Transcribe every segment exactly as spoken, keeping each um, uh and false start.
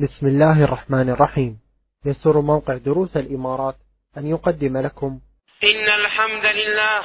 بسم الله الرحمن الرحيم. يسر موقع دروس الإمارات أن يقدم لكم إن الحمد لله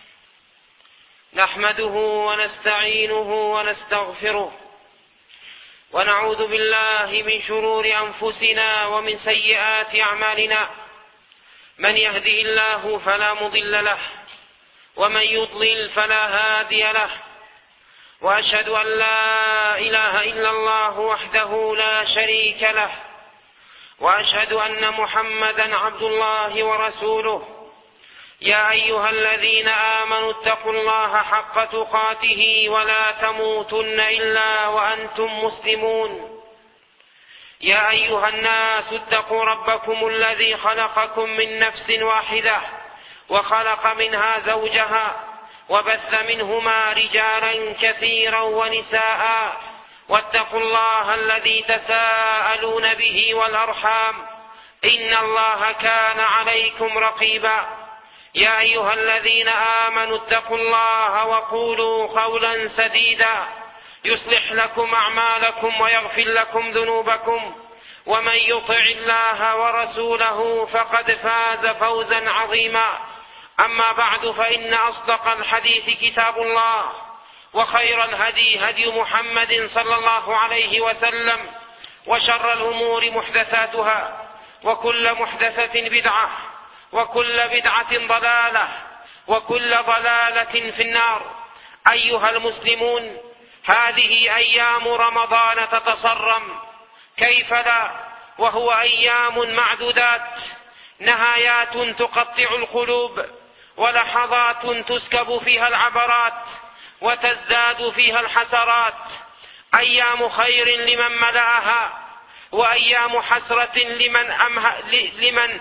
نحمده ونستعينه ونستغفره ونعوذ بالله من شرور أنفسنا ومن سيئات أعمالنا. من يهده الله فلا مضل له ومن يضلل فلا هادي له، وأشهد أن لا إله إلا الله وحده لا شريك له، وأشهد أن محمدا عبد الله ورسوله. يا أيها الذين آمنوا اتقوا الله حق تقاته ولا تموتن إلا وأنتم مسلمون. يا أيها الناس اتقوا ربكم الذي خلقكم من نفس واحدة وخلق منها زوجها وبث منهما رجالا كثيرا ونساء، واتقوا الله الذي تساءلون به والأرحام إن الله كان عليكم رقيبا. يا أيها الذين آمنوا اتقوا الله وقولوا قولا سديدا يصلح لكم أعمالكم ويغفر لكم ذنوبكم، ومن يطع الله ورسوله فقد فاز فوزا عظيما. أما بعد، فإن أصدق الحديث كتاب الله، وخير الهدي هدي محمد صلى الله عليه وسلم، وشر الأمور محدثاتها، وكل محدثة بدعة، وكل بدعة ضلالة، وكل ضلالة في النار. أيها المسلمون، هذه أيام رمضان تتصرم، كيف لا وهو أيام معدودات، نهايات تقطع القلوب، ولحظات تسكب فيها العبرات وتزداد فيها الحسرات. أيام خير لمن ملأها، وأيام حسرة لمن أمه لمن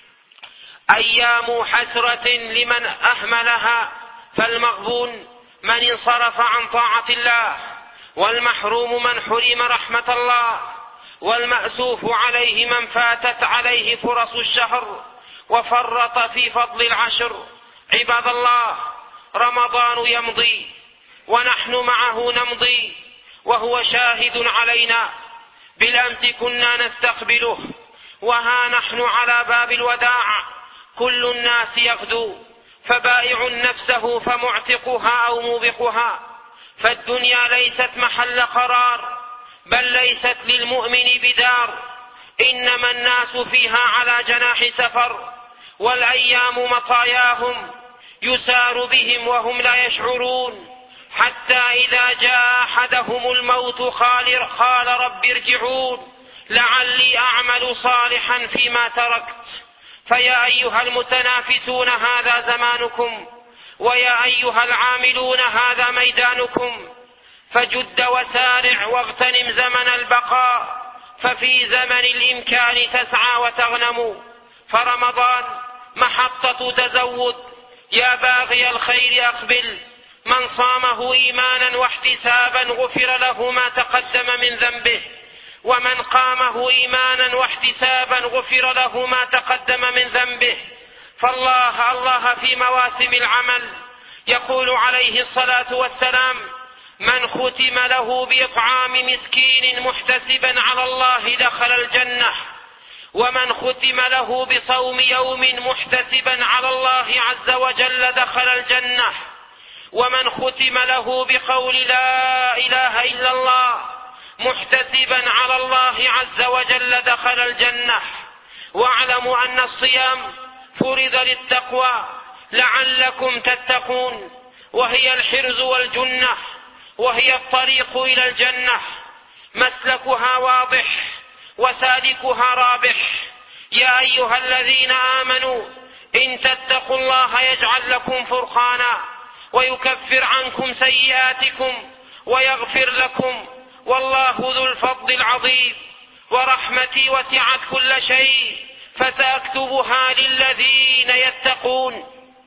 أيام حسرة لمن أهملها. فالمغبون من انصرف عن طاعة الله، والمحروم من حرم رحمة الله، والمأسوف عليه من فاتت عليه فرص الشهر وفرط في فضل العشر. عباد الله، رمضان يمضي ونحن معه نمضي، وهو شاهد علينا. بالأمس كنا نستقبله، وها نحن على باب الوداع. كل الناس يغدو، فبائع نفسه فمعتقها أو موبقها. فالدنيا ليست محل قرار، بل ليست للمؤمن بدار، إنما الناس فيها على جناح سفر، والأيام مطاياهم يسار بهم وهم لا يشعرون، حتى إذا جاء أحدهم الموت قال, قال رب ارجعون لعلي أعمل صالحا فيما تركت. فيا أيها المتنافسون هذا زمانكم، ويا أيها العاملون هذا ميدانكم، فجد وسارع واغتنم زمن البقاء، ففي زمن الإمكان تسعى وتغنم. فرمضان محطة تزود، يا باغي الخير أقبل. من صامه إيمانا واحتسابا غفر له ما تقدم من ذنبه، ومن قامه إيمانا واحتسابا غفر له ما تقدم من ذنبه. فالله الله في مواسم العمل يقول عليه الصلاة والسلام: من ختم له بإطعام مسكين محتسبا على الله دخل الجنة، ومن ختم له بصوم يوم محتسبا على الله عز وجل دخل الجنة، ومن ختم له بقول لا إله إلا الله محتسبا على الله عز وجل دخل الجنة. واعلموا أن الصيام فرض للتقوى لعلكم تتقون، وهي الحرز والجنة، وهي الطريق إلى الجنة، مسلكها واضح وسالكها رابح. يا أيها الذين آمنوا إن تتقوا الله يجعل لكم فرقانا ويكفر عنكم سيئاتكم ويغفر لكم، والله ذو الفضل العظيم. ورحمتي وسعت كل شيء فسأكتبها للذين يتقون.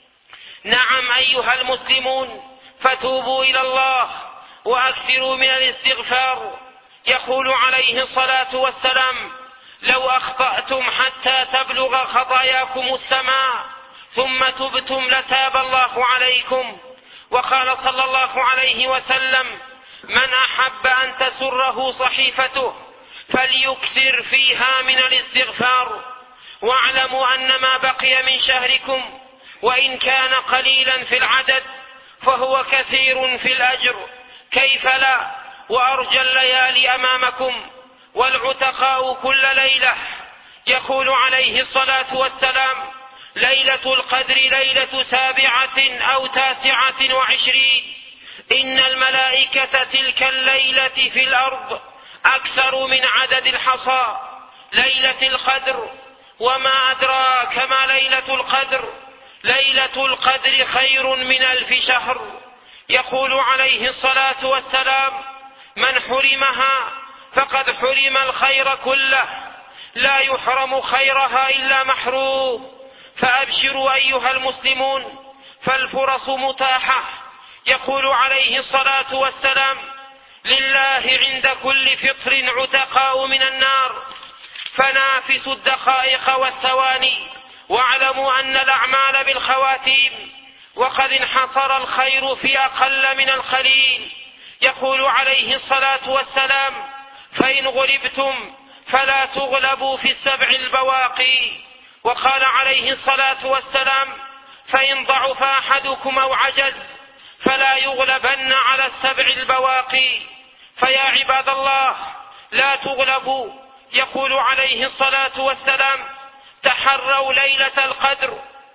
نعم أيها المسلمون، فتوبوا إلى الله وأكثروا من الاستغفار. يقول عليه الصلاة والسلام: لو أخطأتم حتى تبلغ خطاياكم السماء ثم تبتم لتاب الله عليكم. وقال صلى الله عليه وسلم: من أحب أن تسره صحيفته فليكثر فيها من الاستغفار. واعلموا أن ما بقي من شهركم وإن كان قليلا في العدد فهو كثير في الأجر، كيف لا، وأرجى الليالي أمامكم والعتقاء كل ليلة. يقول عليه الصلاة والسلام: ليلة القدر ليلة سابعة أو تاسعة وعشرين، إن الملائكة تلك الليلة في الأرض أكثر من عدد الحصى. ليلة القدر، وما أدراك ما ليلة القدر، ليلة القدر خير من ألف شهر. يقول عليه الصلاة والسلام: من حرمها فقد حرم الخير كله، لا يحرم خيرها إلا محروم. فأبشروا أيها المسلمون، فالفرص متاحة. يقول عليه الصلاة والسلام: لله عند كل فطر عتقاء من النار، فنافسوا الدقائق والثواني، واعلموا أن الأعمال بالخواتيم، وقد انحصر الخير في أقل من القليل. يقول عليه الصلاة والسلام: فإن غلبتم فلا تغلبوا في السبع البواقي. وقال عليه الصلاة والسلام: فإن ضعف أحدكم أو عجز فلا يغلبن على السبع البواقي. فيا عباد الله لا تغلبوا. يقول عليه الصلاة والسلام: تحروا ليلة القدر،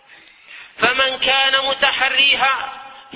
فمن كان متحريها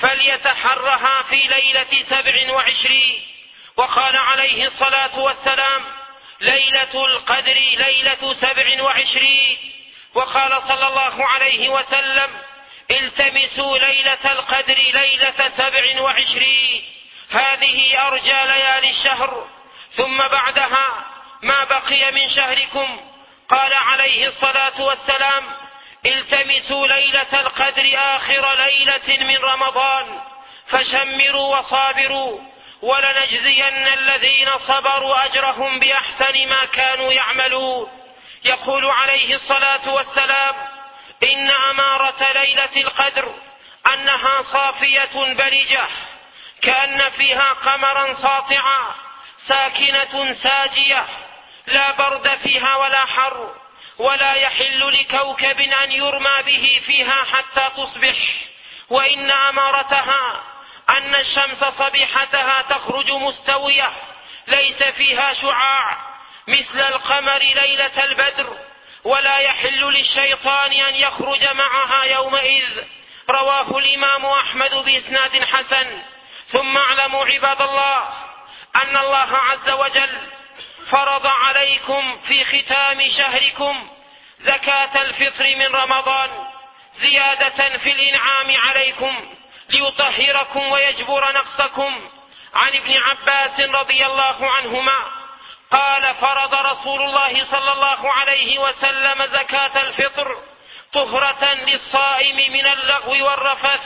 فليتحرها في ليلة سبع وعشرين. وقال عليه الصلاة والسلام: ليلة القدر ليلة سبع وعشرين. وقال صلى الله عليه وسلم: التمسوا ليلة القدر ليلة سبع وعشرين. هذه أرجى ليالي الشهر. ثم بعدها ما بقي من شهركم، قال عليه الصلاة والسلام: التمسوا ليلة القدر آخر ليلة من رمضان، فشمروا وصابروا، ولنجزين الذين صبروا أجرهم بأحسن ما كانوا يعملون. يقول عليه الصلاة والسلام: إن أمارة ليلة القدر أنها صافية برجة، كأن فيها قمرا ساطعا، ساكنة ساجية، لا برد فيها ولا حر، ولا يحل لكوكب أن يرمى به فيها حتى تصبح. وإن أمارتها أن الشمس صبيحتها تخرج مستوية، ليس فيها شعاع مثل القمر ليلة البدر، ولا يحل للشيطان أن يخرج معها يومئذ. رواه الإمام أحمد بإسناد حسن. ثم اعلموا عباد الله أن الله عز وجل فرض عليكم في ختام شهركم زكاة الفطر من رمضان زيادة في الإنعام عليكم ليطهركم ويجبر نقصكم. عن ابن عباس رضي الله عنهما قال: فرض رسول الله صلى الله عليه وسلم زكاة الفطر طهرة للصائم من اللغو والرفث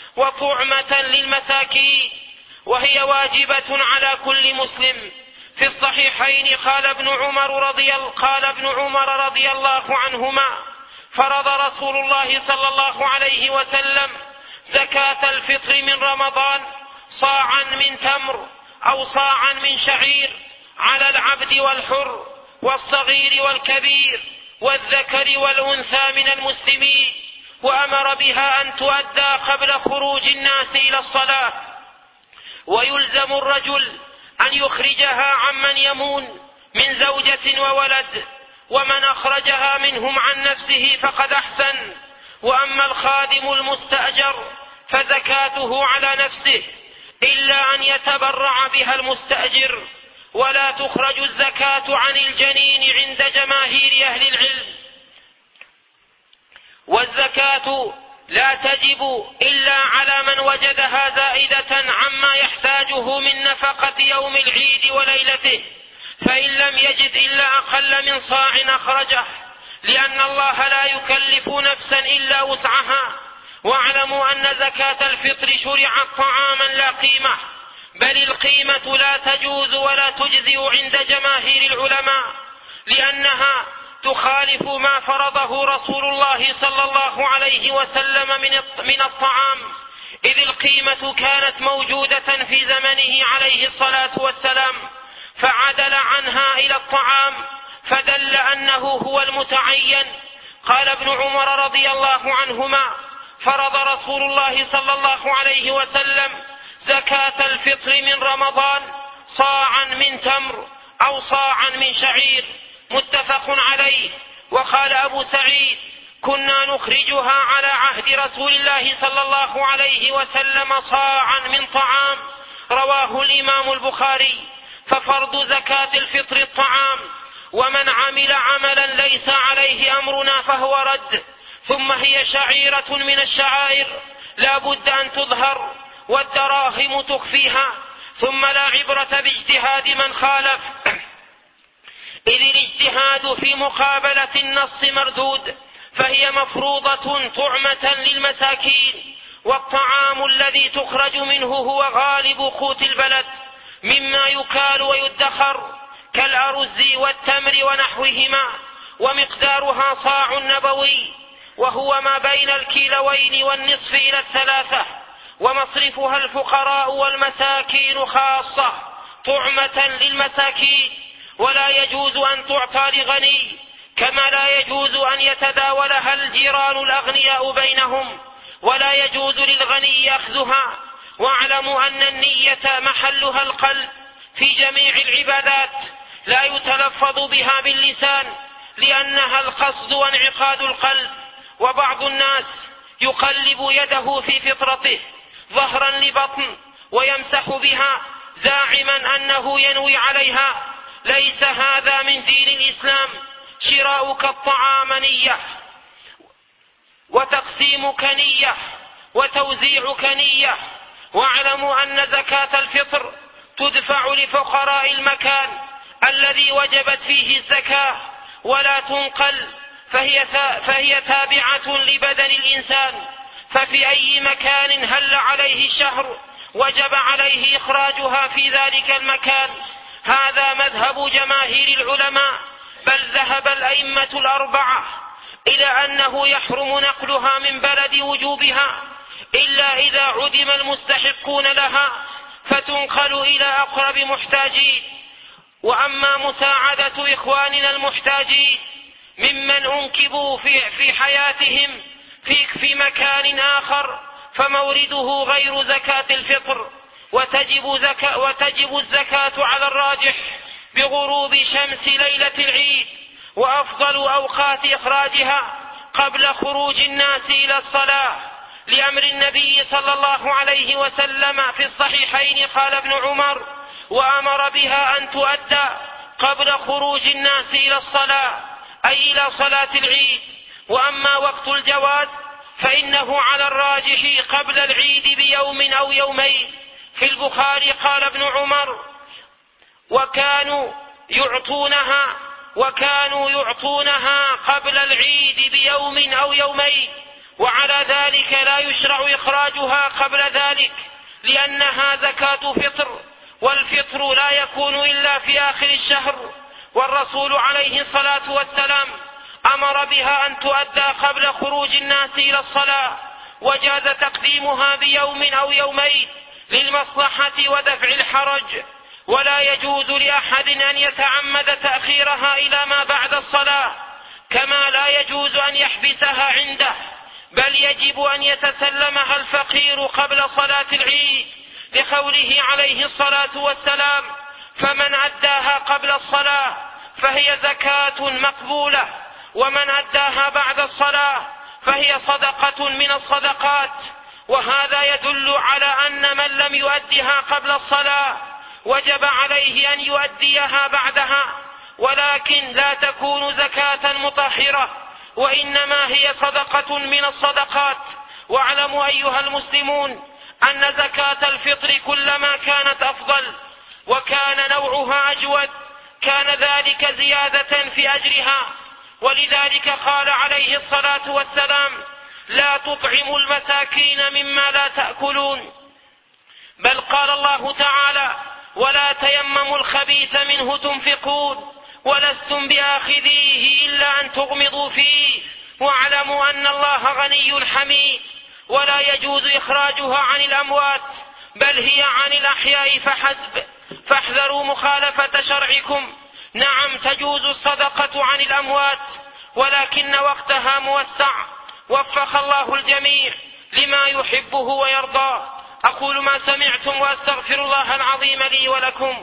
وطعمة للمساكين، وهي واجبة على كل مسلم. في الصحيحين قال ابن عمر رضي قال ابن عمر رضي الله عنهما: فرض رسول الله صلى الله عليه وسلم زكاة الفطر من رمضان صاعا من تمر أو صاعا من شعير على العبد والحر والصغير والكبير والذكر والأنثى من المسلمين، وأمر بها أن تؤدى قبل خروج الناس إلى الصلاة. ويلزم الرجل أن يخرجها عمن يمون من زوجة وولد، ومن أخرجها منهم عن نفسه فقد أحسن. وأما الخادم المستأجر فزكاته على نفسه إلا أن يتبرع بها المستأجر، ولا تخرج الزكاة عن الجنين عند جماهير أهل العلم. والزكاة لا تجب إلا على من وجدها زائدة عما يحتاجه من نفقة يوم العيد وليلته، فإن لم يجد إلا أقل من صاع أخرجه، لأن الله لا يكلف نفسا إلا وسعها. واعلموا أن زكاة الفطر شرعت طعاما لا قيمة، بل القيمة لا تجوز ولا تجزئ عند جماهير العلماء، لأنها تخالف ما فرضه رسول الله صلى الله عليه وسلم من الطعام، إذ القيمة كانت موجودة في زمنه عليه الصلاة والسلام، فعدل عنها إلى الطعام فدل أنه هو المتعين. قال ابن عمر رضي الله عنهما: فرض رسول الله صلى الله عليه وسلم زكاة الفطر من رمضان صاعا من تمر أو صاعا من شعير، متفق عليه. وقال أبو سعيد: كنا نخرجها على عهد رسول الله صلى الله عليه وسلم صاعا من طعام، رواه الإمام البخاري. ففرض زكاة الفطر الطعام، ومن عمل عملا ليس عليه أمرنا فهو رد. ثم هي شعيرة من الشعائر لا بد أن تظهر، والدراهم تخفيها. ثم لا عبرة باجتهاد من خالف، إذ الاجتهاد في مقابلة النص مردود، فهي مفروضة طعمة للمساكين. والطعام الذي تخرج منه هو غالب قوت البلد مما يكال ويدخر كالأرز والتمر ونحوهما، ومقدارها صاع نبوي، وهو ما بين الكيلوين والنصف إلى الثلاثة. ومصرفها الفقراء والمساكين خاصة طعمة للمساكين، ولا يجوز أن تعطى لغني، كما لا يجوز أن يتداولها الجيران الأغنياء بينهم، ولا يجوز للغني أخذها. واعلموا أن النية محلها القلب في جميع العبادات، لا يتلفظ بها باللسان، لأنها القصد وانعقاد القلب. وبعض الناس يقلب يده في فطرته ظهرا لبطن ويمسح بها زاعما أنه ينوي عليها. ليس هذا من دين الإسلام. شراؤك الطعام نية، وتقسيمك نية، وتوزيعك نية. واعلموا أن زكاة الفطر تدفع لفقراء المكان الذي وجبت فيه الزكاة ولا تنقل، فهي فهي تابعة لبدن الإنسان. ففي أي مكان هل عليه الشهر وجب عليه إخراجها في ذلك المكان. هذا مذهب جماهير العلماء، بل ذهب الأئمة الأربعة إلى أنه يحرم نقلها من بلد وجوبها إلا إذا عدم المستحقون لها، فتنقل إلى أقرب محتاجين. وأما مساعدة إخواننا المحتاجين ممن أنكبوا في, في حياتهم في, في مكان آخر، فمورده غير زكاة الفطر، وتجب, زكاة وتجب الزكاة على الراجح بغروب شمس ليلة العيد. وأفضل أوقات إخراجها قبل خروج الناس إلى الصلاة، لأمر النبي صلى الله عليه وسلم في الصحيحين. قال ابن عمر: وأمر بها أن تؤدى قبل خروج الناس إلى الصلاة، أي إلى صلاة العيد. وأما وقت الجواز فإنه على الراجح قبل العيد بيوم أو يومين. في البخاري قال ابن عمر: وكانوا يعطونها وكانوا يعطونها قبل العيد بيوم أو يومين. وعلى ذلك لا يشرع إخراجها قبل ذلك، لأنها زكاة فطر، والفطر لا يكون إلا في آخر الشهر. والرسول عليه الصلاة والسلام أمر بها أن تؤدى قبل خروج الناس إلى الصلاة، وجاز تقديمها بيوم أو يومين للمصلحة ودفع الحرج. ولا يجوز لأحد أن يتعمد تأخيرها إلى ما بعد الصلاة، كما لا يجوز أن يحبسها عنده، بل يجب أن يتسلمها الفقير قبل صلاة العيد، لقوله عليه الصلاة والسلام: فمن أداها قبل الصلاة فهي زكاة مقبولة، ومن أداها بعد الصلاة فهي صدقة من الصدقات. وهذا يدل على أن من لم يؤدها قبل الصلاة وجب عليه أن يؤديها بعدها، ولكن لا تكون زكاة مطهرة، وإنما هي صدقة من الصدقات. واعلموا أيها المسلمون أن زكاة الفطر كلما كانت أفضل وكان نوعها أجود كان ذلك زيادة في أجرها. ولذلك قال عليه الصلاة والسلام: لا تطعموا المساكين مما لا تأكلون. بل قال الله تعالى: ولا تيمموا الخبيث منه تنفقون ولستم بآخذيه إلا أن تغمضوا فيه. واعلموا أن الله غني حميد، ولا يجوز إخراجها عن الأموات، بل هي عن الأحياء فحسب، فاحذروا مخالفة شرعكم. نعم تجوز الصدقة عن الأموات، ولكن وقتها موسع. وفق الله الجميع لما يحبه ويرضاه. أقول ما سمعتم وأستغفر الله العظيم لي ولكم.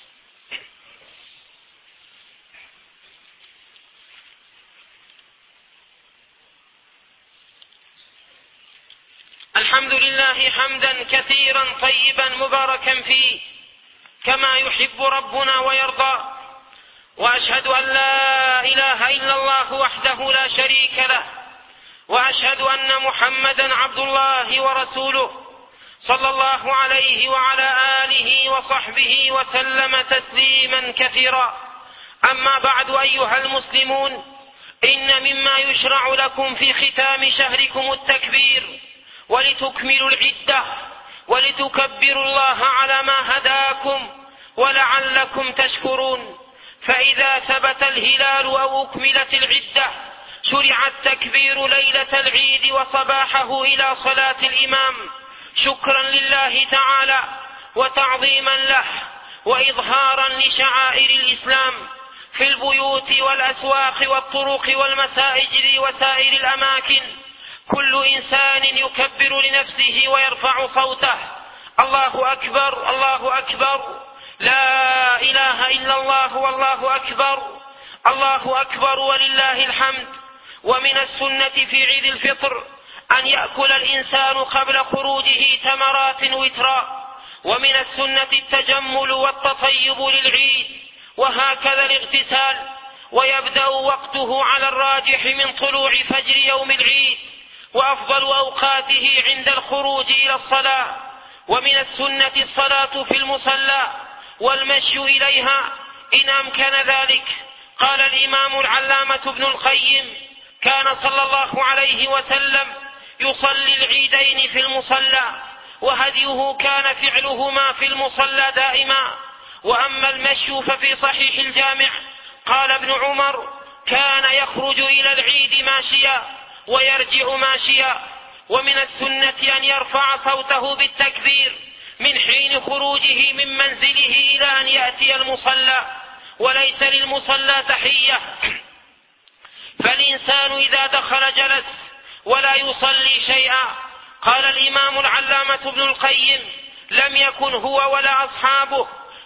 الحمد لله حمدا كثيرا طيبا مباركا فيه كما يحب ربنا ويرضى، وأشهد أن لا إله إلا الله وحده لا شريك له، وأشهد أن محمدا عبد الله ورسوله صلى الله عليه وعلى آله وصحبه وسلم تسليما كثيرا. أما بعد أيها المسلمون، إن مما يشرع لكم في ختام شهركم التكبير ولتكملوا العدة ولتكبروا الله على ما هداكم ولعلكم تشكرون. فإذا ثبت الهلال أو أكملت العدة شرع التكبير ليلة العيد وصباحه إلى صلاة الإمام، شكرا لله تعالى وتعظيما له وإظهارا لشعائر الإسلام في البيوت والأسواق والطرق والمساجد وسائر الأماكن. كل إنسان يكبر لنفسه ويرفع صوته: الله أكبر الله أكبر، لا إله إلا الله والله أكبر، الله أكبر ولله الحمد. ومن السنة في عيد الفطر أن يأكل الإنسان قبل خروجه تمرات وترا، ومن السنة التجمل والتطيب للعيد، وهكذا الاغتسال، ويبدأ وقته على الراجح من طلوع فجر يوم العيد، وأفضل أوقاته عند الخروج إلى الصلاة. ومن السنة الصلاة في المصلى والمشي إليها إن أمكن ذلك. قال الإمام العلامة ابن القيم: كان صلى الله عليه وسلم يصلي العيدين في المصلى، وهديه كان فعلهما في المصلى دائما. وأما المشي ففي صحيح الجامع قال ابن عمر: كان يخرج إلى العيد ماشيا ويرجع ماشيا. ومن السنة أن يرفع صوته بالتكبير من حين خروجه من منزله إلى أن يأتي المصلى، وليس للمصلى تحية، فالإنسان إذا دخل جلس ولا يصلي شيئا. قال الإمام العلامة ابن القيم: لم يكن هو ولا أصحابه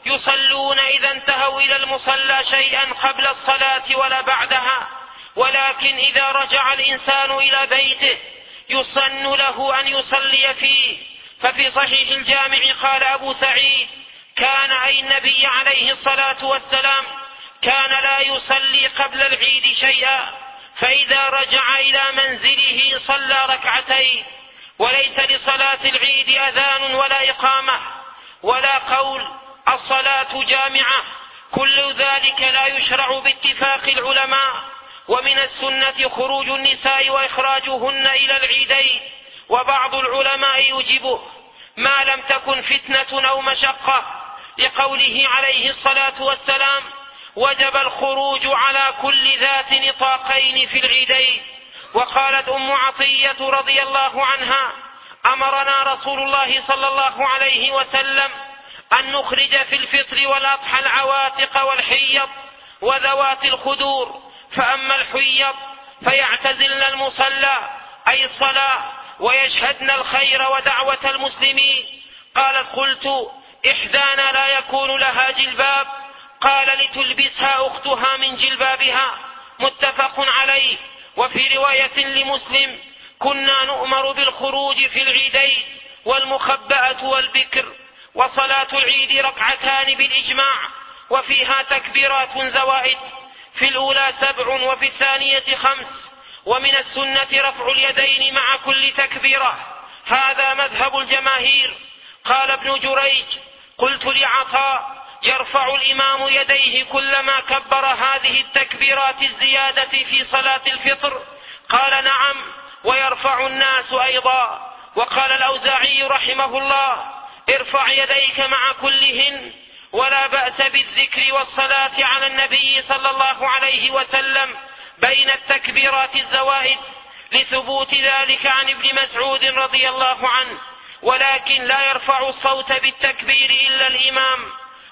يصلون إذا انتهوا إلى المصلى شيئا قبل الصلاة ولا بعدها، ولكن إذا رجع الإنسان إلى بيته يسن له أن يصلي فيه. ففي صحيح الجامع قال أبو سعيد: كان أي النبي عليه الصلاة والسلام كان لا يصلي قبل العيد شيئا، فإذا رجع إلى منزله صلى ركعتين. وليس لصلاة العيد أذان ولا إقامة ولا قول الصلاة جامعة، كل ذلك لا يشرع باتفاق العلماء. ومن السنة خروج النساء وإخراجهن إلى العيدين، وبعض العلماء يجبه ما لم تكن فتنة أو مشقة، لقوله عليه الصلاة والسلام: وجب الخروج على كل ذات نطاقين في العيدين. وقالت أم عطية رضي الله عنها: أمرنا رسول الله صلى الله عليه وسلم أن نخرج في الفطر والأضحى العواتق والحيض وذوات الخدور، فأما الحيض فيعتزلن المصلى أي الصلاة ويشهدن الخير ودعوة المسلمين. قالت: قلت: إحدانا لا يكون لها جلباب؟ قال: لتلبسها أختها من جلبابها. متفق عليه. وفي رواية لمسلم: كنا نؤمر بالخروج في العيدين والمخبأة والبكر، وصلاة العيد ركعتان بالإجماع، وفيها تكبيرات زوائد، في الأولى سبع وفي الثانية خمس. ومن السنة رفع اليدين مع كل تكبيرة، هذا مذهب الجماهير. قال ابن جريج: قلت لعطاء: يرفع الإمام يديه كلما كبر هذه التكبيرات الزيادة في صلاة الفطر؟ قال: نعم، ويرفع الناس أيضا. وقال الأوزاعي رحمه الله: ارفع يديك مع كلهن، ولا بأس بالذكر والصلاة على النبي صلى الله عليه وسلم بين التكبيرات الزوائد، لثبوت ذلك عن ابن مسعود رضي الله عنه. ولكن لا يرفع الصوت بالتكبير إلا الإمام،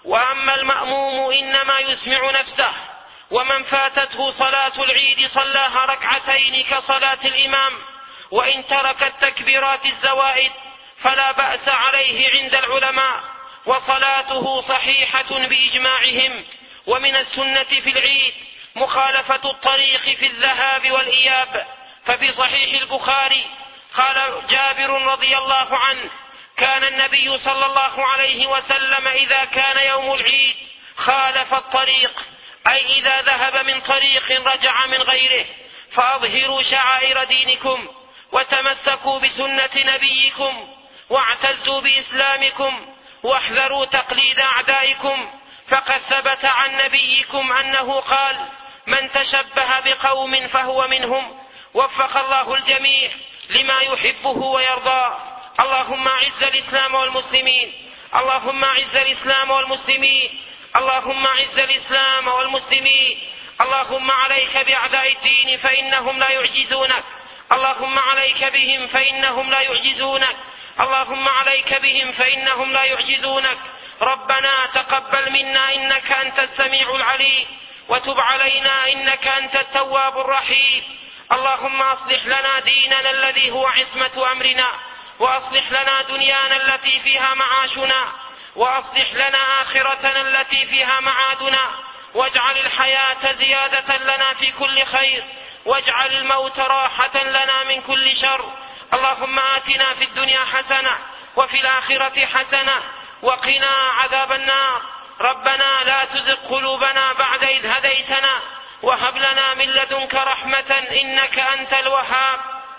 وأما المأموم إنما يسمع نفسه، ومن فاتته صلاة العيد صلاها ركعتين كصلاة الإمام، وإن ترك التكبيرات الزوائد فلا بأس عليه عند العلماء، وصلاته صحيحة بإجماعهم. ومن السنة في العيد مخالفة الطريق في الذهاب والإياب، ففي صحيح البخاري قال جابر رضي الله عنه: كان النبي صلى الله عليه وسلم إذا كان يوم العيد خالف الطريق، أي إذا ذهب من طريق رجع من غيره. فأظهروا شعائر دينكم، وتمسكوا بسنة نبيكم، واعتزوا بإسلامكم، واحذروا تقليد أعدائكم، فقد ثبت عن نبيكم أنه قال: من تشبه بقوم فهو منهم. وفق الله الجميع لما يحبه ويرضاه. اللهم أعز الإسلام والمسلمين، اللهم أعز الإسلام والمسلمين، اللهم أعز الإسلام والمسلمين. اللهم عليك بأعداء الدين فإنهم لا يعجزونك، اللهم عليك بهم فإنهم لا يعجزونك، اللهم عليك بهم فإنهم لا يعجزونك. ربنا تقبل منا إنك أنت السميع العليم، وتب علينا إنك أنت التواب الرحيم. اللهم أصلح لنا ديننا الذي هو عصمة أمرنا، وأصلح لنا دنيانا التي فيها معاشنا، وأصلح لنا آخرتنا التي فيها معادنا، واجعل الحياة زيادة لنا في كل خير، واجعل الموت راحة لنا من كل شر. اللهم آتنا في الدنيا حسنة وفي الآخرة حسنة وقنا عذاب النار. ربنا لا تزغ قلوبنا بعد إذ هديتنا، وهب لنا من لدنك رحمة إنك أنت الوهاب.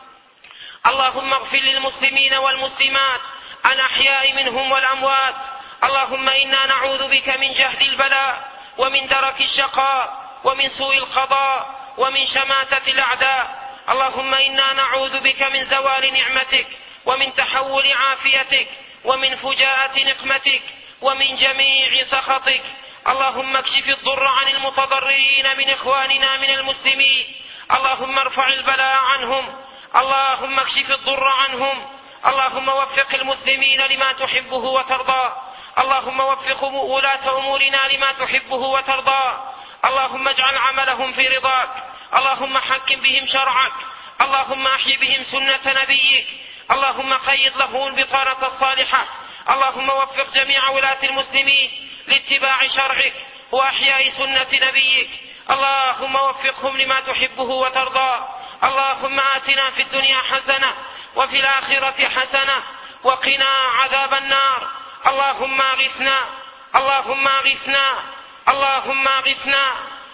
اللهم اغفر للمسلمين والمسلمات الأحياء منهم والأموات. اللهم إنا نعوذ بك من جهد البلاء، ومن درك الشقاء، ومن سوء القضاء، ومن شماتة الأعداء. اللهم إنا نعوذ بك من زوال نعمتك، ومن تحول عافيتك، ومن فجاءة نقمتك، ومن جميع سخطك. اللهم اكشف الضر عن المتضررين من إخواننا من المسلمين. اللهم ارفع البلاء عنهم، اللهم اكشف الضر عنهم. اللهم وفق المسلمين لما تحبه وترضى، اللهم وفق ولاة أمورنا لما تحبه وترضى. اللهم اجعل عملهم في رضاك، اللهم حكم بهم شرعك، اللهم أحي بهم سنة نبيك، اللهم قيض لهم البطانة الصالحة. اللهم وفق جميع ولاة المسلمين لاتباع شرعك وأحياء سنة نبيك، اللهم وفقهم لما تحبه وترضى. اللهم آتنا في الدنيا حسنة وفي الآخرة حسنة وقنا عذاب النار. اللهم أغثنا، اللهم أغثنا، اللهم أغثنا.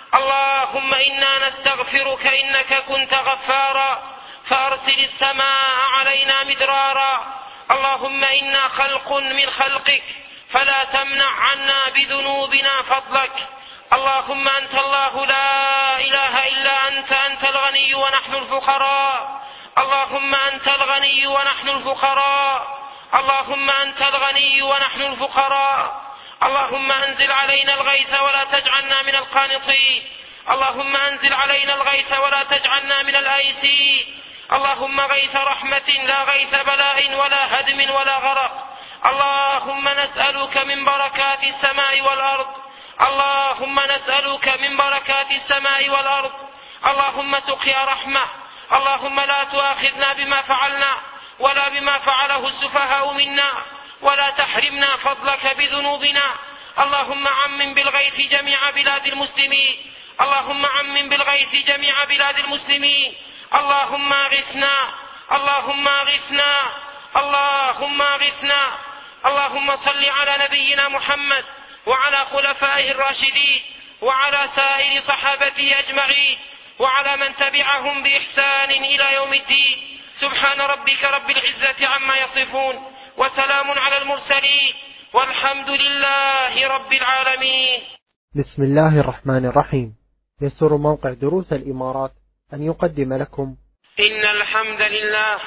اللهم إنا نستغفرك إنك كنت غفارا، فأرسل السماء علينا مدرارا. اللهم إنا خلق من خلقك، فلا تمنع عنا بذنوبنا فضلك. اللهم أنت الله لا إله إلا أنت، أنت الغني ونحن الفقراء. اللهم أنت الغني ونحن الفقراء، اللهم أنت الغني ونحن الفقراء. اللهم أنزل علينا الغيث ولا تجعلنا من القانطين، اللهم أنزل علينا الغيث ولا تجعلنا من الآيسين. اللهم غيث رحمة لا غيث بلاء ولا هدم ولا غرق. اللهم نسألك من بركات السماء والأرض، اللهم نسألك من بركات السماء والأرض. اللهم سقيا رحمة، اللهم لا تؤاخذنا بما فعلنا ولا بما فعله السفهاء منا، ولا تحرمنا فضلك بذنوبنا. اللهم عمم بالغيث جميع بلاد المسلمين، اللهم عمم بالغيث جميع بلاد المسلمين. اللهم اغثنا، اللهم اغثنا، اللهم اغثنا. اللهم صل على نبينا محمد وعلى خلفائه الراشدين وعلى سائر صحابته أجمعين وعلى من تبعهم بإحسان إلى يوم الدين. سبحان ربك رب العزة عما يصفون، وسلام على المرسلين، والحمد لله رب العالمين. بسم الله الرحمن الرحيم. يسر موقع دروس الإمارات أن يقدم لكم إن الحمد لله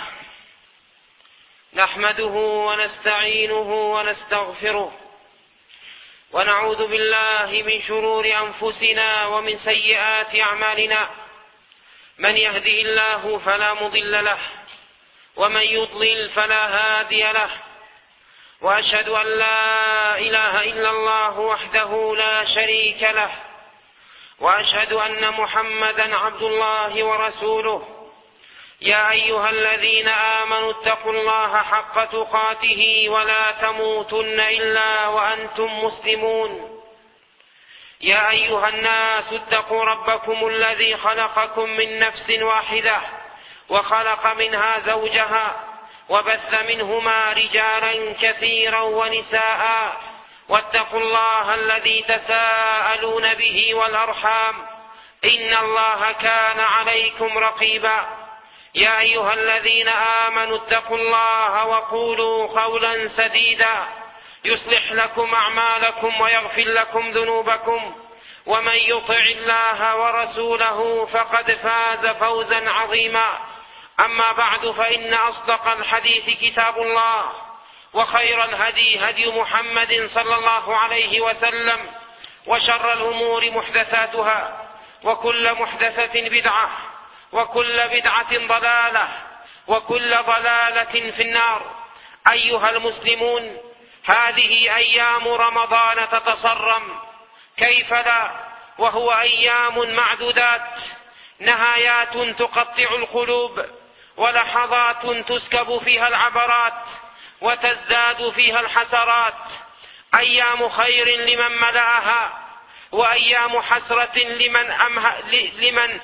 نحمده ونستعينه ونستغفره، ونعوذ بالله من شرور أنفسنا ومن سيئات أعمالنا. من يهده الله فلا مضل له، ومن يضلل فلا هادي له. وأشهد أن لا إله إلا الله وحده لا شريك له، وأشهد أن محمدا عبد الله ورسوله. يا أيها الذين آمنوا اتقوا الله حق تقاته ولا تموتن إلا وأنتم مسلمون. يا أيها الناس اتقوا ربكم الذي خلقكم من نفس واحدة وخلق منها زوجها وبث منهما رجالا كثيرا ونساء، واتقوا الله الذي تساءلون به والأرحام إن الله كان عليكم رقيبا. يا أيها الذين آمنوا اتقوا الله وقولوا قولا سديدا يصلح لكم أعمالكم ويغفر لكم ذنوبكم، ومن يطع الله ورسوله فقد فاز فوزا عظيما. أما بعد، فإن أصدق الحديث كتاب الله، وخير الهدي هدي محمد صلى الله عليه وسلم، وشر الأمور محدثاتها، وكل محدثة بدعة، وكل بدعة ضلالة، وكل ضلالة في النار. أيها المسلمون، هذه أيام رمضان تتصرم، كيف لا وهو أيام معدودات، نهايات تقطع القلوب، ولحظات تسكب فيها العبرات وتزداد فيها الحسرات. أيام خير لمن ملأها، وأيام حسرة لمن أمه لمن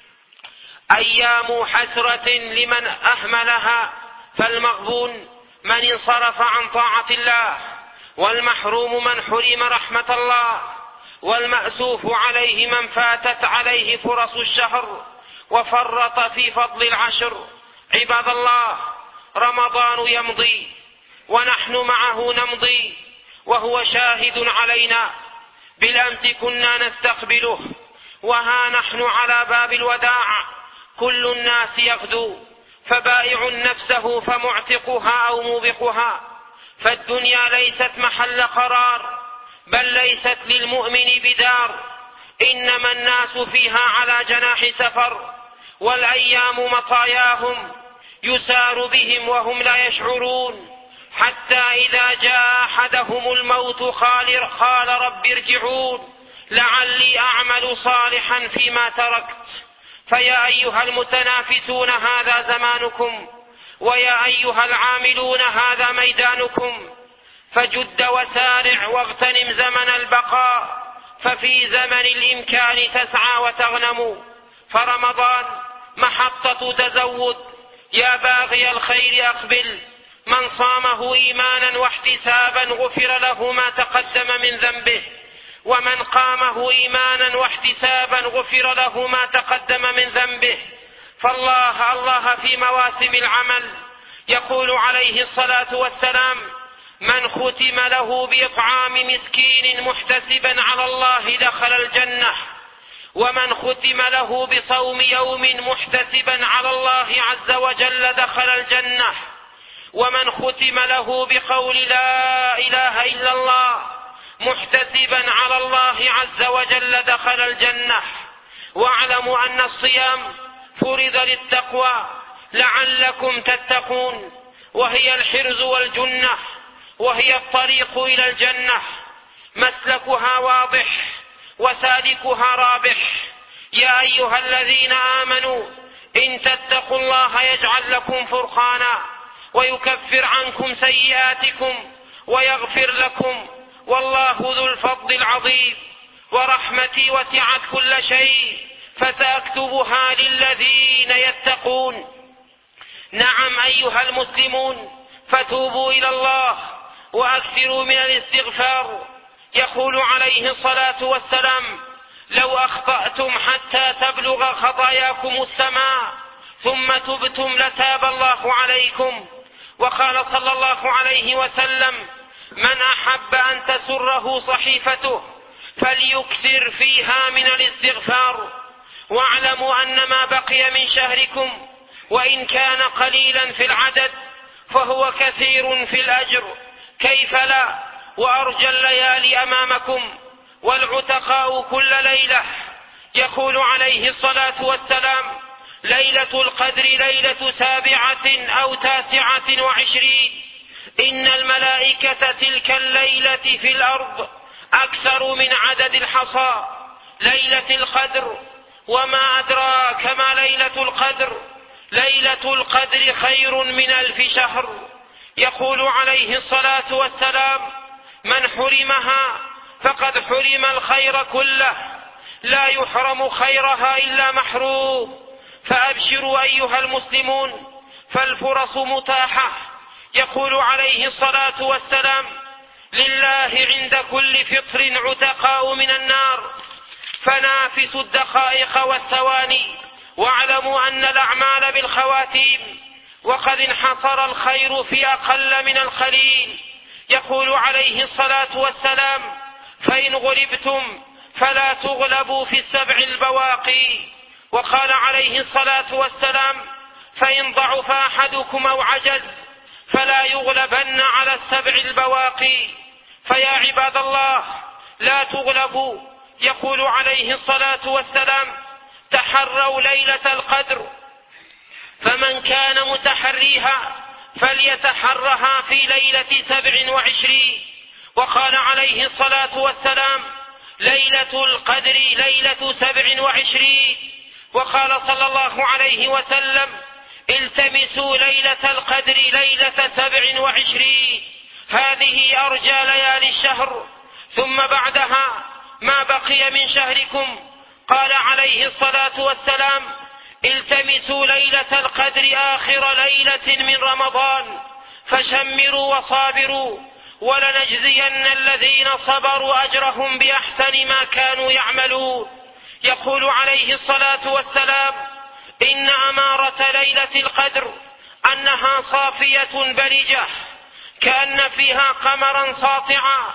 أيام حسرة لمن أهملها. فالمغبون من انصرف عن طاعة الله، والمحروم من حرم رحمة الله، والمأسوف عليه من فاتت عليه فرص الشهر وفرط في فضل العشر. عباد الله، رمضان يمضي ونحن معه نمضي، وهو شاهد علينا. بالأمس كنا نستقبله، وها نحن على باب الوداع. كل الناس يغدو، فبائع نفسه فمعتقها أو موبقها. فالدنيا ليست محل قرار، بل ليست للمؤمن بدار، إنما الناس فيها على جناح سفر، والأيام مطاياهم يسار بهم وهم لا يشعرون، حتى إذا جاء أحدهم الموت قال, قال رب ارجعون لعلي أعمل صالحا فيما تركت. فيا أيها المتنافسون هذا زمانكم، ويا أيها العاملون هذا ميدانكم، فجد وسارع واغتنم زمن البقاء، ففي زمن الإمكان تسعى وتغنم. فرمضان محطة تزود، يا باغي الخير أقبل. من صامه إيمانا واحتسابا غفر له ما تقدم من ذنبه، ومن قامه إيمانا واحتسابا غفر له ما تقدم من ذنبه. فالله الله في مواسم العمل يقول عليه الصلاة والسلام: من ختم له بإطعام مسكين محتسبا على الله دخل الجنة، ومن ختم له بصوم يوم محتسبا على الله عز وجل دخل الجنة، ومن ختم له بقول لا إله إلا الله محتسبا على الله عز وجل دخل الجنة. واعلموا أن الصيام فرض للتقوى لعلكم تتقون، وهي الحرز والجنة، وهي الطريق إلى الجنة، مسلكها واضح وسالكها رابح. يا أيها الذين آمنوا إن تتقوا الله يجعل لكم فرقانا ويكفر عنكم سيئاتكم ويغفر لكم، والله ذو الفضل العظيم. ورحمتي وسعت كل شيء فسأكتبها للذين يتقون. نعم أيها المسلمون، فتوبوا إلى الله وأكثروا من الاستغفار. يقول عليه الصلاة والسلام: لو أخطأتم حتى تبلغ خطاياكم السماء ثم تبتم لتاب الله عليكم. وقال صلى الله عليه وسلم: من أحب أن تسره صحيفته فليكثر فيها من الاستغفار. واعلموا أن ما بقي من شهركم وإن كان قليلا في العدد فهو كثير في الأجر، كيف لا وأرجى الليالي أمامكم والعتقاء كل ليلة. يقول عليه الصلاة والسلام: ليلة القدر ليلة سابعة أو تاسعة وعشرين، إن الملائكة تلك الليلة في الأرض أكثر من عدد الحصى. ليلة القدر، وما أدراك ما ليلة القدر؟ ليلة القدر خير من ألف شهر. يقول عليه الصلاة والسلام: من حرمها فقد حرم الخير كله، لا يحرم خيرها إلا محروم. فأبشروا أيها المسلمون، فالفرص متاحة. يقول عليه الصلاة والسلام: لله عند كل فطر عتقاء من النار، فنافسوا الدقائق والثواني، واعلموا أن الأعمال بالخواتيم، وقد انحصر الخير في أقل من القليل. يقول عليه الصلاة والسلام: فإن غلبتم فلا تغلبوا في السبع البواقي. وقال عليه الصلاة والسلام: فإن ضعف أحدكم أو عجز فلا يغلبن على السبع البواقي. فيا عباد الله لا تغلبوا. يقول عليه الصلاة والسلام: تحروا ليلة القدر، فمن كان متحريها فليتحرها في ليلة سبع وعشرين. وقال عليه الصلاة والسلام: ليلة القدر ليلة سبع وعشرين. وقال صلى الله عليه وسلم: التمسوا ليلة القدر ليلة سبع وعشرين. هذه أرجى ليالي الشهر، ثم بعدها ما بقي من شهركم. قال عليه الصلاة والسلام: التمسوا ليلة القدر آخر ليلة من رمضان، فشمروا وصابروا، ولنجزين الذين صبروا أجرهم بأحسن ما كانوا يعملون. يقول عليه الصلاة والسلام: إن أمارة ليلة القدر أنها صافية برجة، كأن فيها قمرا ساطعا،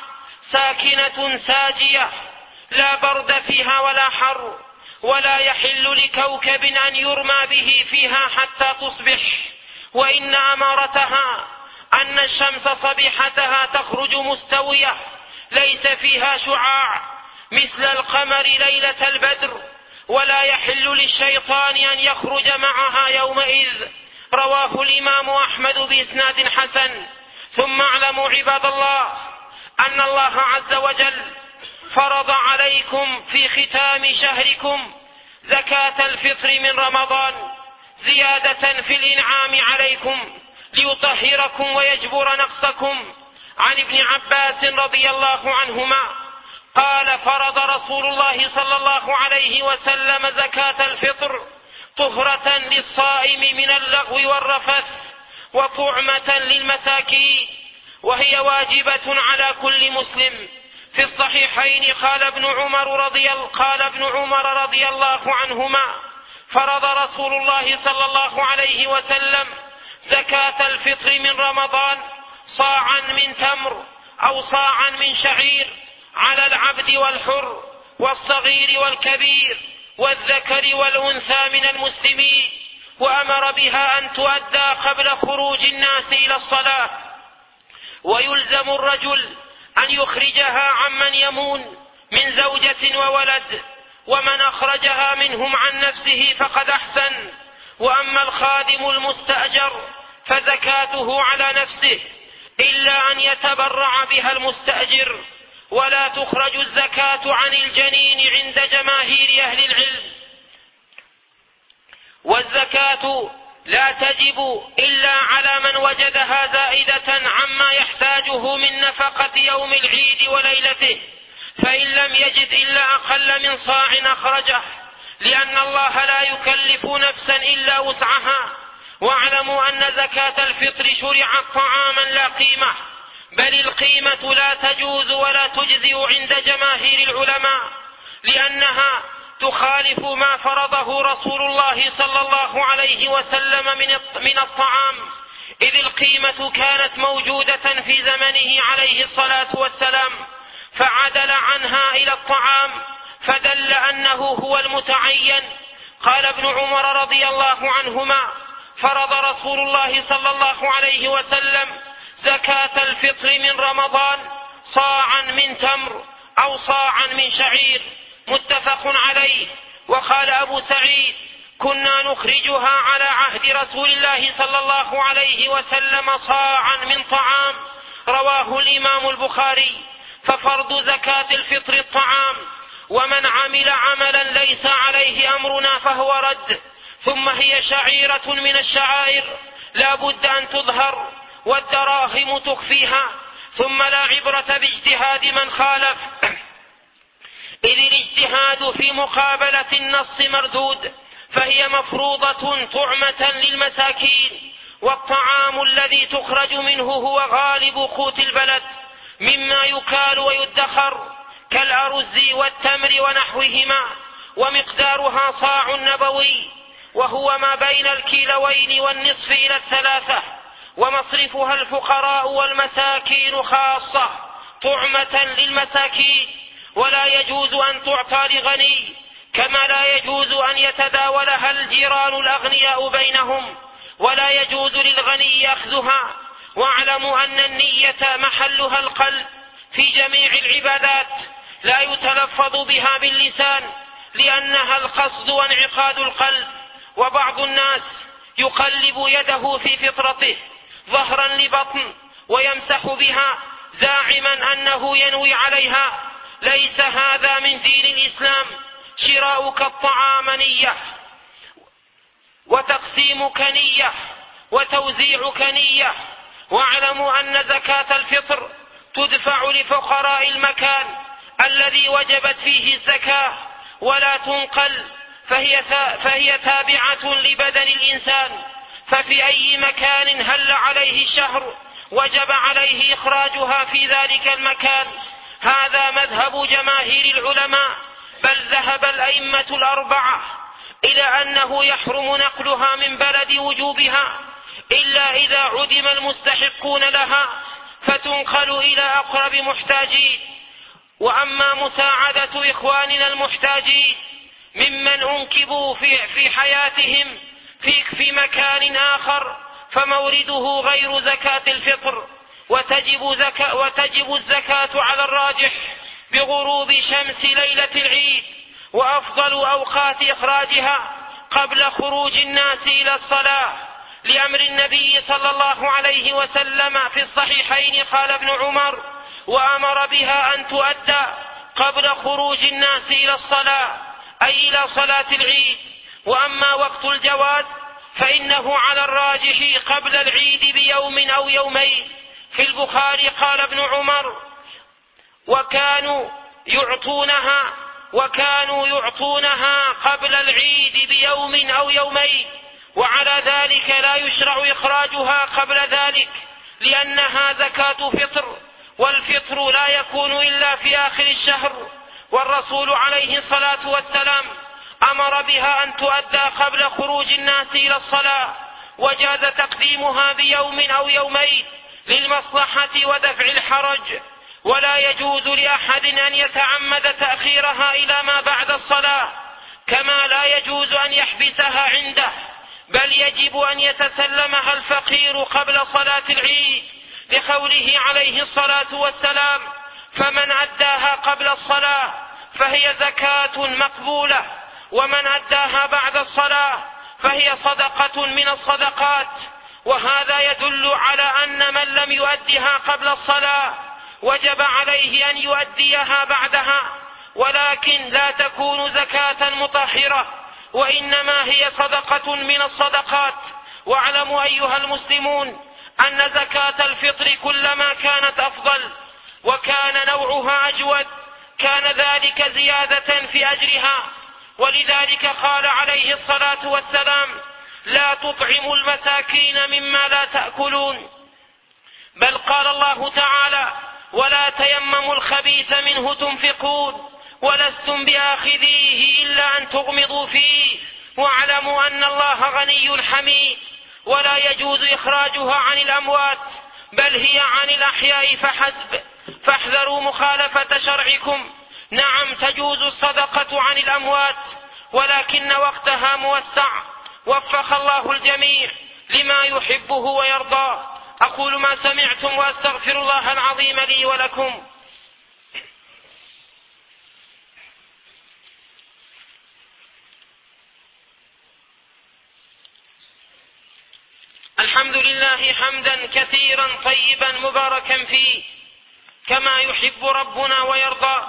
ساكنة ساجية، لا برد فيها ولا حر، ولا يحل لكوكب أن يرمى به فيها حتى تصبح. وإن أمارتها أن الشمس صبيحتها تخرج مستوية، ليس فيها شعاع مثل القمر ليلة البدر، ولا يحل للشيطان أن يخرج معها يومئذ. رواه الإمام أحمد بإسناد حسن. ثم اعلموا عباد الله أن الله عز وجل فرض عليكم في ختام شهركم زكاة الفطر من رمضان زيادة في الإنعام عليكم ليطهركم ويجبر نقصكم. عن ابن عباس رضي الله عنهما قال: فرض رسول الله صلى الله عليه وسلم زكاة الفطر طهرة للصائم من اللغو والرفث، وطعمة للمساكين، وهي واجبة على كل مسلم. في الصحيحين قال ابن عمر رضي قال ابن عمر رضي الله عنهما: فرض رسول الله صلى الله عليه وسلم زكاة الفطر من رمضان صاعا من تمر أو صاعا من شعير على العبد والحر والصغير والكبير والذكر والأنثى من المسلمين، وأمر بها أن تؤدى قبل خروج الناس إلى الصلاة. ويلزم الرجل أن يخرجها عمن يمون من زوجة وولد، ومن أخرجها منهم عن نفسه فقد أحسن. وأما الخادم المستأجر فزكاته على نفسه، إلا أن يتبرع بها المستأجر. ولا تخرج الزكاة عن الجنين عند جماهير أهل العلم. والزكاة لا تجب إلا على من وجدها زائدة عما يحتاجه من نفقة يوم العيد وليلته، فإن لم يجد إلا أقل من صاع أخرجه، لأن الله لا يكلف نفسا إلا وسعها. واعلموا أن زكاة الفطر شرعت طعاما لا قيمة، بل القيمة لا تجوز ولا تجزئ عند جماهير العلماء، لأنها تخالف ما فرضه رسول الله صلى الله عليه وسلم من الطعام، إذ القيمة كانت موجودة في زمنه عليه الصلاة والسلام، فعدل عنها إلى الطعام، فدل أنه هو المتعين. قال ابن عمر رضي الله عنهما: فرض رسول الله صلى الله عليه وسلم زكاة الفطر من رمضان صاعا من تمر أو صاعا من شعير، متفق عليه. وقال أبو سعيد: كنا نخرجها على عهد رسول الله صلى الله عليه وسلم صاعا من طعام، رواه الإمام البخاري. ففرض زكاة الفطر الطعام، ومن عمل عملا ليس عليه أمرنا فهو رد. ثم هي شعيرة من الشعائر لا بد أن تظهر، والدراهم تخفيها. ثم لا عبرة باجتهاد من خالف، إذ الاجتهاد في مقابلة النص مردود، فهي مفروضة طعمة للمساكين. والطعام الذي تخرج منه هو غالب قوت البلد مما يكال ويدخر كالأرز والتمر ونحوهما، ومقدارها صاع نبوي، وهو ما بين الكيلوين والنصف إلى الثلاثة. ومصرفها الفقراء والمساكين خاصة طعمة للمساكين، ولا يجوز أن تعطى لغني، كما لا يجوز أن يتداولها الجيران الأغنياء بينهم، ولا يجوز للغني أخذها. واعلموا أن النية محلها القلب في جميع العبادات، لا يتلفظ بها باللسان، لأنها القصد وانعقاد القلب. وبعض الناس يقلب يده في فطرته ظهرا لبطن ويمسح بها زاعما أنه ينوي عليها. ليس هذا من دين الإسلام. شراؤك الطعام نية، وتقسيمك نية، وتوزيعك نية. واعلموا أن زكاة الفطر تدفع لفقراء المكان الذي وجبت فيه الزكاة ولا تنقل، فهي, فهي تابعة لبدن الإنسان. ففي أي مكان هل عليه الشهر وجب عليه إخراجها في ذلك المكان. هذا مذهب جماهير العلماء، بل ذهب الأئمة الأربعة إلى أنه يحرم نقلها من بلد وجوبها إلا إذا عدم المستحقون لها، فتنقل إلى أقرب محتاجين. وأما مساعدة إخواننا المحتاجين ممن أنكبوا في, في حياتهم في, في مكان آخر، فمورده غير زكاة الفطر، وتجب, زكا وتجب الزكاة على الراجح بغروب شمس ليلة العيد. وأفضل أوقات إخراجها قبل خروج الناس إلى الصلاة، لأمر النبي صلى الله عليه وسلم في الصحيحين قال ابن عمر: وأمر بها أن تؤدى قبل خروج الناس إلى الصلاة، أي إلى صلاة العيد. وأما وقت الجواز فإنه على الراجح قبل العيد بيوم أو يومين. في البخاري قال ابن عمر: وكانوا يعطونها وكانوا يعطونها قبل العيد بيوم أو يومين. وعلى ذلك لا يشرع إخراجها قبل ذلك، لأنها زكاة فطر، والفطر لا يكون إلا في آخر الشهر. والرسول عليه الصلاة والسلام أمر بها أن تؤدى قبل خروج الناس إلى الصلاة، وجاز تقديمها بيوم أو يومين للمصلحة ودفع الحرج. ولا يجوز لأحد أن يتعمد تأخيرها إلى ما بعد الصلاة، كما لا يجوز أن يحبسها عنده، بل يجب أن يتسلمها الفقير قبل صلاة العيد، لقوله عليه الصلاة والسلام: فمن أداها قبل الصلاة فهي زكاة مقبولة، ومن أداها بعد الصلاة فهي صدقة من الصدقات. وهذا يدل على أن من لم يؤدها قبل الصلاة وجب عليه أن يؤديها بعدها، ولكن لا تكون زكاة مطهرة، وإنما هي صدقة من الصدقات. واعلموا أيها المسلمون أن زكاة الفطر كلما كانت أفضل وكان نوعها أجود كان ذلك زيادة في أجرها. ولذلك قال عليه الصلاة والسلام: لا تطعموا المساكين مما لا تأكلون. بل قال الله تعالى: ولا تيمموا الخبيث منه تنفقون ولستم بآخذيه إلا أن تغمضوا فيه. واعلموا أن الله غني حميد، ولا يجوز إخراجها عن الأموات، بل هي عن الأحياء فحسب، فاحذروا مخالفة شرعكم. نعم تجوز الصدقة عن الأموات، ولكن وقتها موسع. وفق الله الجميع لما يحبه ويرضاه. أقول ما سمعتم وأستغفر الله العظيم لي ولكم. الحمد لله حمدا كثيرا طيبا مباركا فيه كما يحب ربنا ويرضى،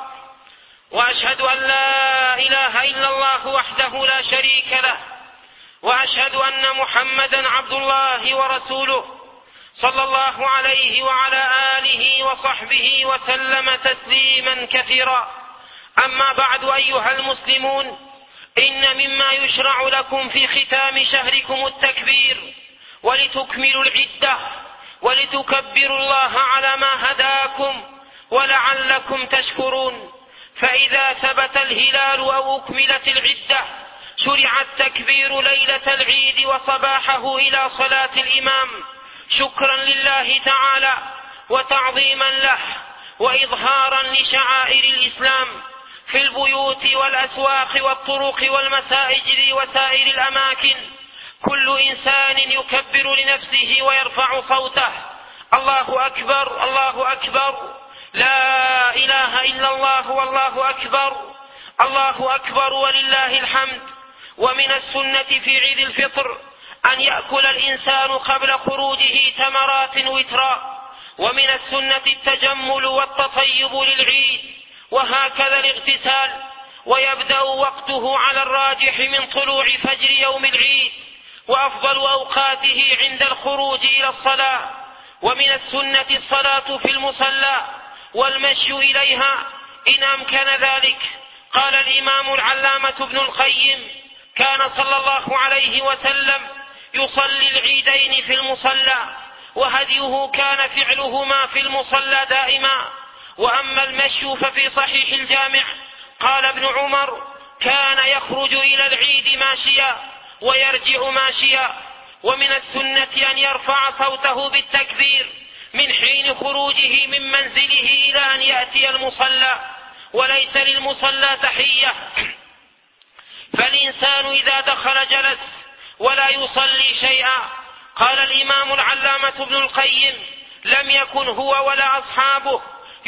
وأشهد أن لا إله إلا الله وحده لا شريك له، وأشهد أن محمدا عبد الله ورسوله صلى الله عليه وعلى آله وصحبه وسلم تسليما كثيرا. أما بعد أيها المسلمون، إن مما يشرع لكم في ختام شهركم التكبير ولتكملوا العدة ولتكبروا الله على ما هداكم ولعلكم تشكرون. فإذا ثبت الهلال أو أكملت العدة شرع التكبير ليلة العيد وصباحه إلى صلاة الإمام شكرا لله تعالى وتعظيما له وإظهارا لشعائر الإسلام في البيوت والأسواق والطرق والمساجد وسائر الأماكن. كل إنسان يكبر لنفسه ويرفع صوته: الله أكبر الله أكبر، لا إله إلا الله والله أكبر، الله أكبر ولله الحمد. ومن السنة في عيد الفطر أن يأكل الإنسان قبل خروجه تمرات وترا، ومن السنة التجمل والتطيب للعيد، وهكذا الاغتسال، ويبدأ وقته على الراجح من طلوع فجر يوم العيد، وأفضل أوقاته عند الخروج إلى الصلاة. ومن السنة الصلاة في المصلى والمشي إليها إن أمكن ذلك. قال الإمام العلامة ابن القيم: كان صلى الله عليه وسلم يصلي العيدين في المصلى، وهديه كان فعلهما في المصلى دائما. وأما المشي ففي صحيح الجامع قال ابن عمر: كان يخرج إلى العيد ماشيا ويرجع ماشيا. ومن السنة أن يرفع صوته بالتكبير من حين خروجه من منزله إلى أن يأتي المصلى، وليس للمصلى تحية، فالإنسان إذا دخل جلس ولا يصلي شيئا. قال الإمام العلامة ابن القيم: لم يكن هو ولا أصحابه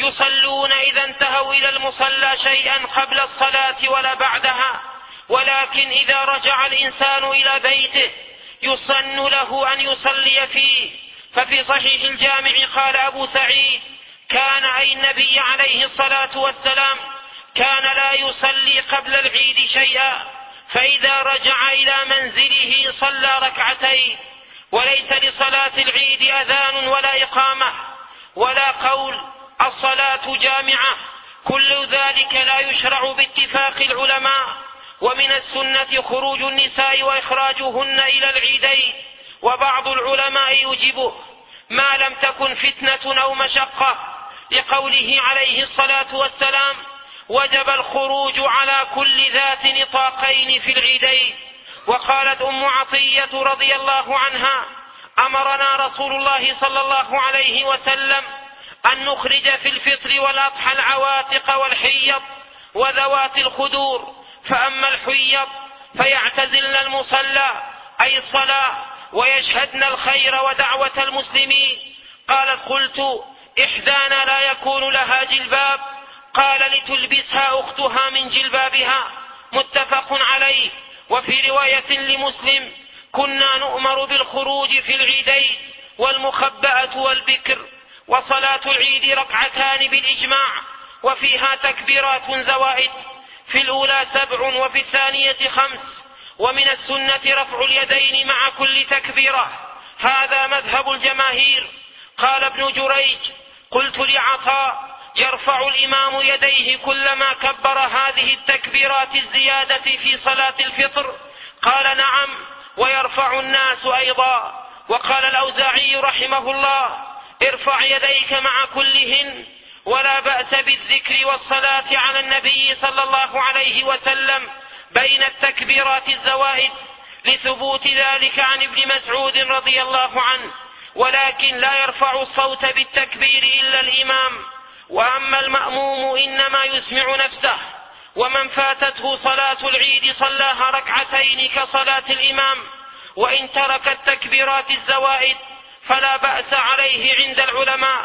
يصلون إذا انتهوا إلى المصلى شيئا قبل الصلاة ولا بعدها، ولكن إذا رجع الإنسان إلى بيته يسن له أن يصلي فيه. ففي صحيح الجامع قال أبو سعيد: كان أي النبي عليه الصلاة والسلام كان لا يصلي قبل العيد شيئا، فإذا رجع إلى منزله صلى ركعتين. وليس لصلاة العيد أذان ولا إقامة ولا قول الصلاة جامعة، كل ذلك لا يشرع باتفاق العلماء. ومن السنة خروج النساء وإخراجهن إلى العيدين، وبعض العلماء يجبه ما لم تكن فتنة أو مشقة، لقوله عليه الصلاة والسلام: وجب الخروج على كل ذات نطاقين في العيدين. وقالت أم عطية رضي الله عنها: أمرنا رسول الله صلى الله عليه وسلم أن نخرج في الفطر والأضحى العواتق والحيض وذوات الخدور، فأما الحيض فيعتزلن المصلى أي الصلاة ويشهدن الخير ودعوة المسلمين. قالت: قلت: إحدانا لا يكون لها جلباب؟ قال: لتلبسها أختها من جلبابها. متفق عليه. وفي رواية لمسلم: كنا نؤمر بالخروج في العيدين والمخبأة والبكر. وصلاة العيد ركعتان بالإجماع، وفيها تكبيرات زوائد، في الأولى سبع وفي الثانية خمس. ومن السنة رفع اليدين مع كل تكبيرة، هذا مذهب الجماهير. قال ابن جريج: قلت لعطاء: يرفع الإمام يديه كلما كبر هذه التكبيرات الزيادة في صلاة الفطر؟ قال: نعم، ويرفع الناس أيضا. وقال الأوزاعي رحمه الله: ارفع يديك مع كلهن، ولا بأس بالذكر والصلاة على النبي صلى الله عليه وسلم بين التكبيرات الزوائد، لثبوت ذلك عن ابن مسعود رضي الله عنه. ولكن لا يرفع الصوت بالتكبير إلا الإمام، وأما المأموم إنما يسمع نفسه. ومن فاتته صلاة العيد صلاها ركعتين كصلاة الإمام، وإن ترك التكبيرات الزوائد فلا بأس عليه عند العلماء،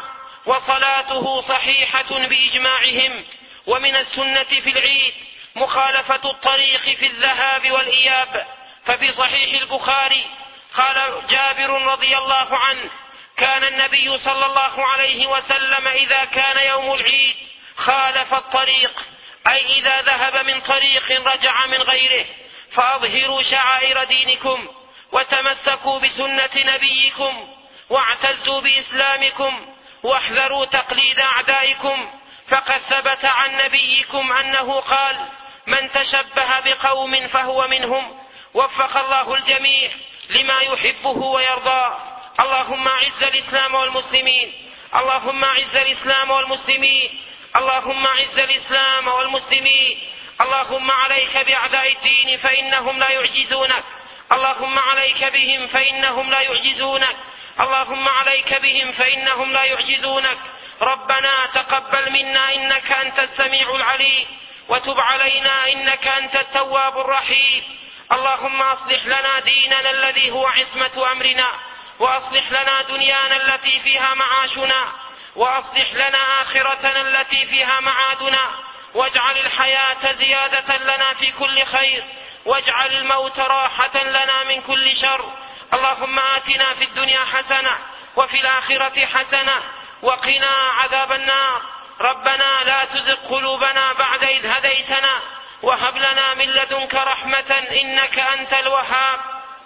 وصلاته صحيحة بإجماعهم. ومن السنة في العيد مخالفة الطريق في الذهاب والإياب، ففي صحيح البخاري قال جابر رضي الله عنه: كان النبي صلى الله عليه وسلم إذا كان يوم العيد خالف الطريق، أي إذا ذهب من طريق رجع من غيره، فأظهروا شعائر دينكم وتمسكوا بسنة نبيكم واعتزوا بإسلامكم واحذروا تقليد أعدائكم، فقد ثبت عن نبيكم أنه قال: من تشبه بقوم فهو منهم. وفق الله الجميع لما يحبه ويرضاه. اللهم أعز الإسلام والمسلمين، اللهم أعز الإسلام والمسلمين، اللهم أعز الإسلام والمسلمين. اللهم عليك بأعداء الدين فإنهم لا يعجزونك، اللهم عليك بهم فإنهم لا يعجزونك، اللهم عليك بهم فإنهم لا يعجزونك. ربنا تقبل منا إنك أنت السميع العليم، وتب علينا إنك أنت التواب الرحيم. اللهم أصلح لنا ديننا الذي هو عصمة أمرنا، وأصلح لنا دنيانا التي فيها معاشنا، وأصلح لنا آخرتنا التي فيها معادنا، واجعل الحياة زيادة لنا في كل خير، واجعل الموت راحة لنا من كل شر. اللهم آتنا في الدنيا حسنة وفي الآخرة حسنة وقنا عذاب النار. ربنا لا تزغ قلوبنا بعد إذ هديتنا وهب لنا من لدنك رحمة إنك أنت الوهاب.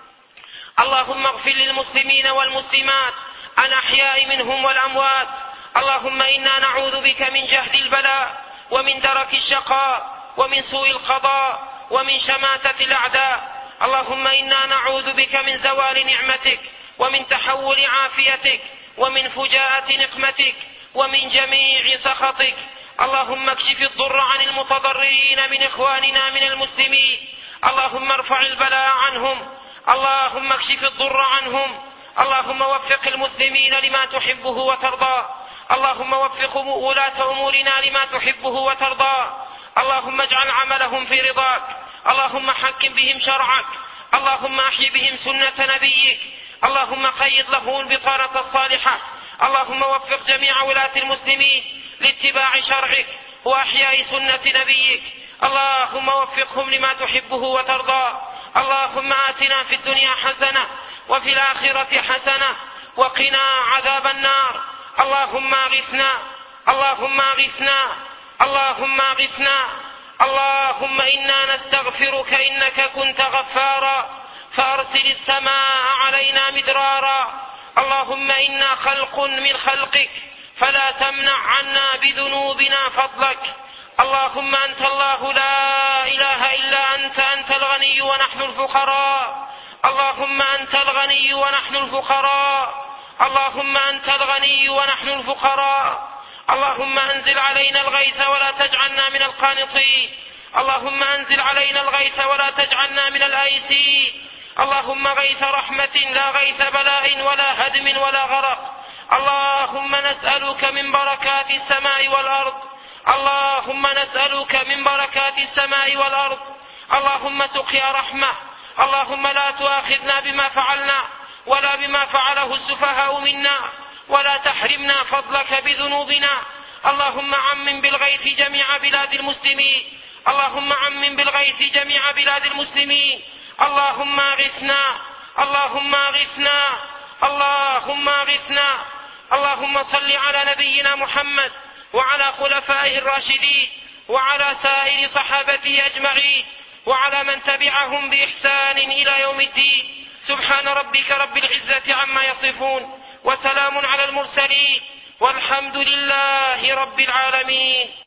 اللهم اغفر للمسلمين والمسلمات الأحياء منهم والأموات. اللهم إنا نعوذ بك من جهد البلاء ومن درك الشقاء ومن سوء القضاء ومن شماتة الأعداء. اللهم إنا نعوذ بك من زوال نعمتك ومن تحول عافيتك ومن فجاءة نقمتك ومن جميع سخطك. اللهم اكشف الضر عن المتضررين من إخواننا من المسلمين. اللهم ارفع البلاء عنهم، اللهم اكشف الضر عنهم. اللهم وفق المسلمين لما تحبه وترضى، اللهم وفق ولاة أمورنا لما تحبه وترضى. اللهم اجعل عملهم في رضاك، اللهم حكم بهم شرعك، اللهم أحي بهم سنة نبيك، اللهم قيض لهم البطانة الصالحة. اللهم وفق جميع ولاة المسلمين لاتباع شرعك وأحياء سنة نبيك. اللهم وفقهم لما تحبه وترضى. اللهم آتنا في الدنيا حسنة وفي الآخرة حسنة وقنا عذاب النار. اللهم اغثنا، اللهم اغثنا، اللهم اغثنا. اللهم إنا نستغفرك إنك كنت غفارا فأرسل السماء علينا مدرارا. اللهم إنا خلق من خلقك فلا تمنع عنا بذنوبنا فضلك. اللهم أنت الله لا إله إلا أنت، أنت الغني ونحن الفقراء. اللهم أنت الغني ونحن الفقراء، اللهم أنت الغني ونحن الفقراء. اللهم أنزل علينا الغيث ولا تجعلنا من القانطين، اللهم أنزل علينا الغيث ولا تجعلنا من الآيسين. اللهم غيث رحمة لا غيث بلاء ولا هدم ولا غرق. اللهم نسألك من بركات السماء والأرض، اللهم نسألك من بركات السماء والأرض. اللهم سقيا رحمة، اللهم لا تؤاخذنا بما فعلنا ولا بما فعله السفهاء منا، ولا تحرمنا فضلك بذنوبنا. اللهم عمم بالغيث جميع بلاد المسلمين، اللهم عمم بالغيث جميع بلاد المسلمين. اللهم اغثنا، اللهم اغثنا، اللهم اغثنا. اللهم صل على نبينا محمد وعلى خلفائه الراشدين وعلى سائر صحابته أجمعين وعلى من تبعهم بإحسان إلى يوم الدين. سبحان ربك رب العزة عما يصفون، وسلام على المرسلين، والحمد لله رب العالمين.